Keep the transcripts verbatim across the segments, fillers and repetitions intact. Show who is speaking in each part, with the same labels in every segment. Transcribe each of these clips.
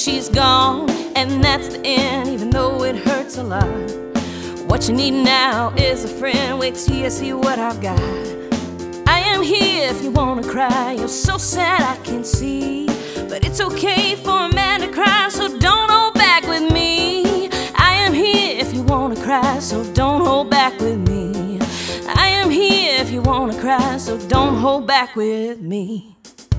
Speaker 1: she's gone, and that's the end, even though it hurts a lot. What you need now is a friend. Wait till you see what I've got. I am here if you wanna cry. You're so sad I can see, but it's okay for a man to cry, so don't hold back with me. I am here if you wanna cry, so don't hold back with me. I am here if you wanna cry, so don't hold back with me.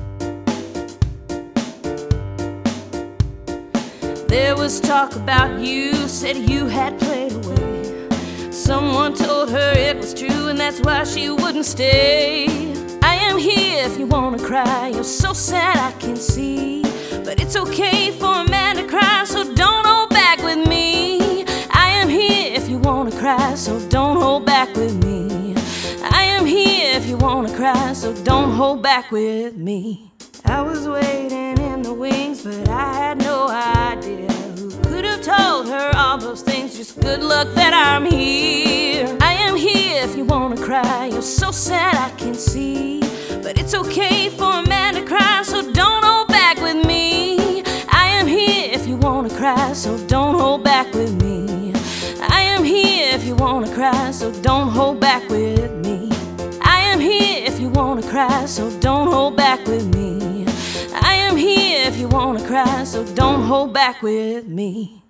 Speaker 1: There was talk about you, said you had played away. Someone told her it was true, and that's why she wouldn't stay. I am here if you wanna cry. You're so sad I can see, but it's okay for a man to cry, so don't hold back with me. I am here if you wanna cry, so don't hold back with me. I am here if you wanna cry, so don't hold back with me. I was waiting in the wings, but I had no idea who could have told her all those things. Just good luck that I'm here. I am here if you wanna cry. You're so sad I can see, but it's okay for a man to cry, so don't hold back with me. I am here if you wanna cry, so don't hold back with me. I am here if you wanna cry, so don't hold back with me. I am here if you wanna cry, so don't hold back with me. I am here if you wanna cry, so don't hold back with me.